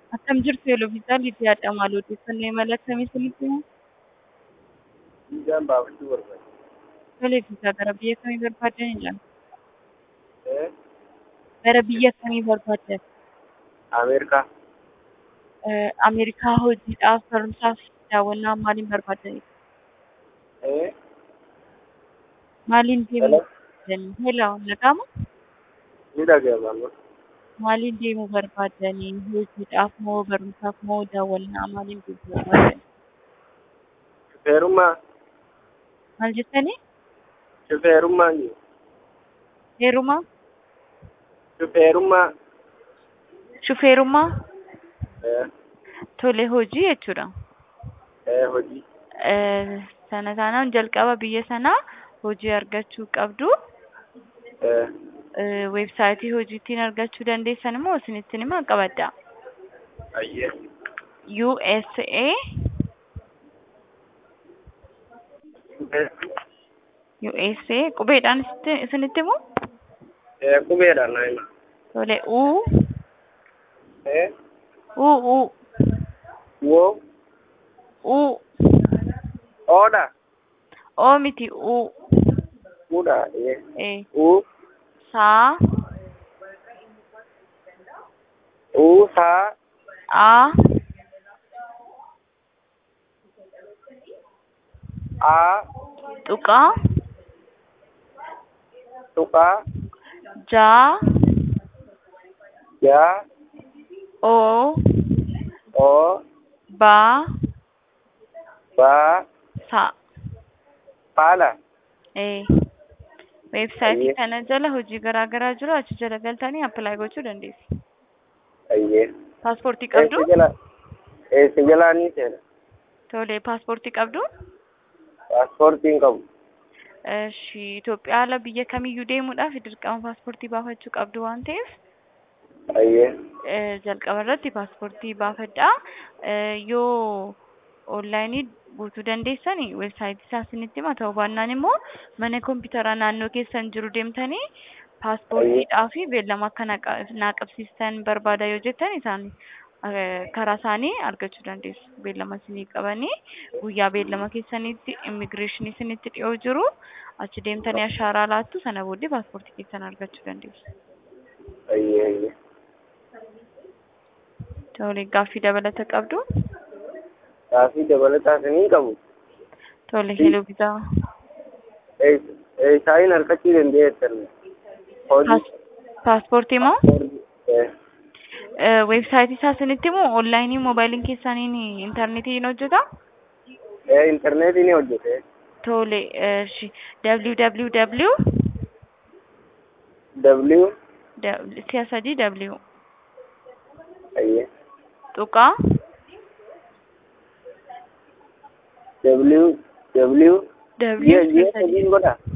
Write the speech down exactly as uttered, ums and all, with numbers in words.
Akkam jirtu Yeloofisaan Lidiyaadha. Maal odeeffannoo imala akkamii isinitti himu? Viizaan baafachuu barbaada. Tole, viizaa gara biyya kamii barbaaddanidha? Eh? Gara biyya kamii barbaaddan? Ameerikaa. Eh, Ameerikaa hojiidhaaf, barumsaaf, daawwannaa maaliin barbaaddanidha? Eh? Maaliin deemuu Hello? barbaaddan? Hello, nagaama? Ni dhaga'ama. Maaliin deemuu barbaaddan? Hojiidhaaf moo barumsaaf moo daawwannaa maaliin deemuu barbaaddan? Shufeerummaa. Maal jettanii? Shufeerummaa jiru. Heerumaa? Shufeerummaa. Shufeerummaa? Eh? Tole, hojii jechuudha. Eh, hojii. Eh, sana taanaan jalqaba biyya sanaa hojii argachuu qabdu. Eh? Eh, weebsaayitii hojiitiin argachuu dandeessan immoo isinittiin himaa qabadda. Ayyee. U S A Eh? U S A qubeedhaan isitti- isinitti himu? Eh, qubeedhaan naa hima. Tole, U Eh? U U Woo? U Oodha? O miti U Uudha. Eh? eh U? Saa U, saa. A A. Tuqaa Tuqaa. Ja Jaa. O Oo. Ba Baa. Sa Faala. eh weebsaayitii Ayyee. kana jala hojii garaa garaa jiru. Achi jala galtanii appilaayi gochuu dandeessu. Ayyee. Paaspoortii qabdu? Eessa jala? Eessa jalaa ni seena? Tole, paaspoortii qabdu? Paaspoortii hin qabu. Eshi Itoophiyaa ala biyya kamiyyuu deemuudhaaf dirqama paaspoortii baafachuu qabdu waan ta'eef Ayyee. eh, jalqaba irratti paaspoortii baafadhaa. Eh, yoo onlaayinii guutuu dandeessan weebsaayitii isaa isinitti hima. Ta'uu baannaan immoo mana kompiitaraa naannoo keessan jiru deemtanii paaspoortiidhaa fi beellama akka naqa- naa qabsiistan barbaada yoo jettan isaan eh, karaa isaanii argachuu dandeessu. Beellama isinii qabanii guyyaa beellama keessaniitti immigireeshinii isinitti dhiyoo jiru achi deemtanii ashaaraa laattu. Sana booddee paaspoortii keessan argachuu dandeessu. Ayyee. Ayyee. Tole, gaaffii dabalata qabdu? Gaaffii dabalataa isinii qabu. Tole, heloo bitaa. Isaayin harkachuu dandeessan. Hojii. Paas- Paaspoortii moo? Eh, Eh, weebsaayitii isaa isinitti himu? Onlaayinii moobaayiliin keessaniin intarneetiin hojjeta? eh, intarneetii ni hojjete. Tole, eh, shi- www W. W- si'a sadii W Ayyee. tuqaa W. W. W Ji'a si'a ji'a sadii sadiin godha.